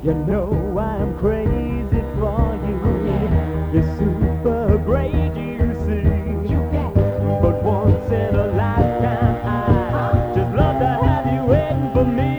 You know I'm crazy for you. You're super great, you see. But once in a lifetime, I just love to have you waiting for me.